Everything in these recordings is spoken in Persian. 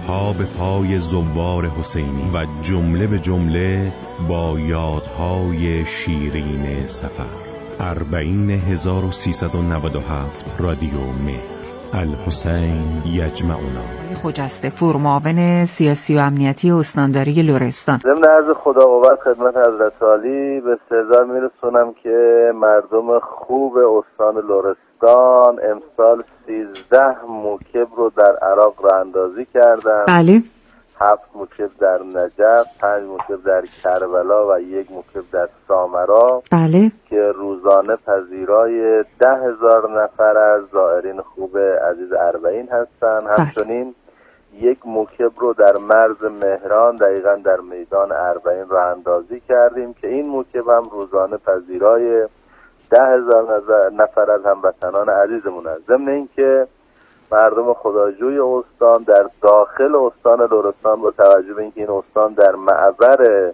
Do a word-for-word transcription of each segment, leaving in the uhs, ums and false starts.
پا به پای زوار حسینی و جمله به جمله با یادهای شیرین سفر. اربعین هزار و سیصد و نود و هفت رادیو مهر. الحسین یجمعنا. خجسته پور، معاون سیاسی و امنیتی استانداری لرستان. ضمن عرض خداوند خدمت حضرت عالی به استحضار میرسونم که مردم خوب استان لرستان امسال سیزده موکب رو در عراق راه اندازی کردن. بله. هفت موکب در نجف، پنج موکب در کربلا و یک موکب در سامرا. بله. که روزانه پذیرای ده هزار نفر از زائرین خوب عزیز اربعین هستن. همچنین یک موکب رو در مرز مهران دقیقاً در میدان اربعین راه اندازی کردیم که این موکب هم روزانه پذیرای ده هزار نفر از هموطنان عزیزمون هست. ضمن این که مردم خداجوی استان در داخل استان لرستان با توجه به اینکه این استان در معبر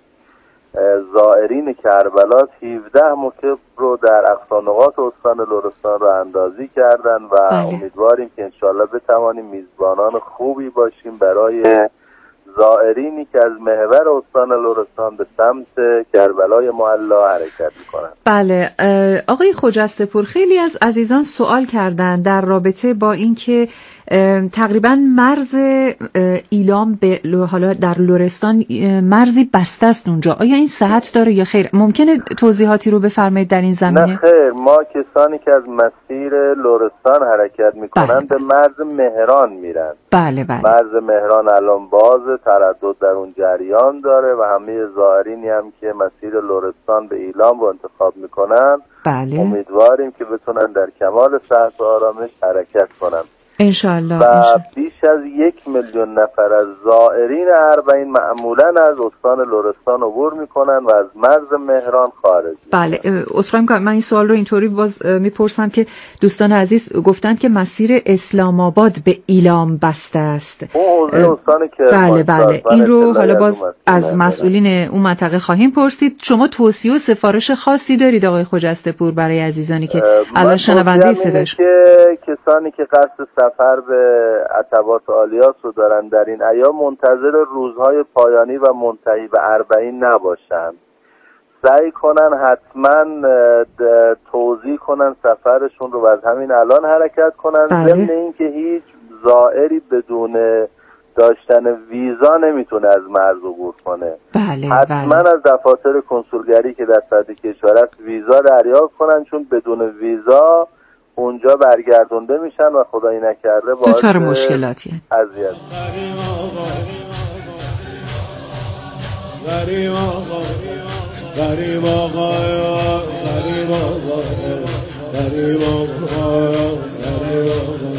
زائرین کربلا هفده موکب رو در اقصا نقاط استان لرستان را اندازی کردن و بله. امیدواریم که انشالله بتوانیم میزبانان خوبی باشیم برای زائرینی که از محور استان لرستان به سمت کربلای معلا حرکت می‌کنند. بله آقای خجسته پور، خیلی از عزیزان سوال کردن در رابطه با اینکه تقریبا مرز ایلام به حالا در لرستان مرزی بسته است اونجا، آیا این صحت داره یا خیر؟ ممکنه توضیحاتی رو بفرمایید در این زمینه؟ نه خیر، ما کسانی که از مسیر لرستان حرکت میکنن بله. به مرز مهران میرن. بله بله. مرز مهران الان باز، تردد در اون جریان داره و همه زائرینی هم که مسیر لرستان به ایلام رو انتخاب میکنن بله. امیدواریم که بتونن در کمال صحت و آرامش حرکت کنن انشالله. و انشالله. بیش از یک میلیون نفر از زائرین اربعین معمولا از استان لرستان عبور میکنن و از مرز مهران خارج میکنن. بله عذرخواهی میکنم، من این سوال رو اینطوری باز میپرسم که دوستان عزیز گفتن که مسیر اسلام آباد به ایلام بسته است. اون استان که بله بله این رو حالا باز از, از مسئولین اون منطقه خواهیم پرسید. شما توصیه و سفارش خاصی دارید آقای خجسته پور برای عزیزانی که الان شنونده صداش که کسانی که قصد سفر به عتبات آلیاس رو دارن در این ایام منتظر روزهای پایانی و منتهی به اربعین نباشن، سعی کنن حتما توضیح کنن سفرشون رو و از همین الان حرکت کنن. ضمن اینکه هیچ زائری بدون داشتن ویزا نمیتونه از مرز عبور کنه. بله حتما بله. از دفاتر کنسولگری که در سطح کشور است ویزا دریافت کنن، چون بدون ویزا اونجا برگردونده میشن و خدایی نکرده باعث دچار مشکلاتی اذیت. غریب آقا غریب آقا غریب آقا غریب آقا غریب آقا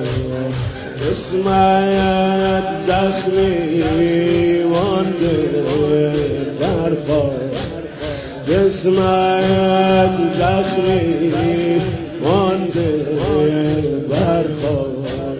اسمت زخمی مانده در خاک، اسمت زخمی مانده بر خاک.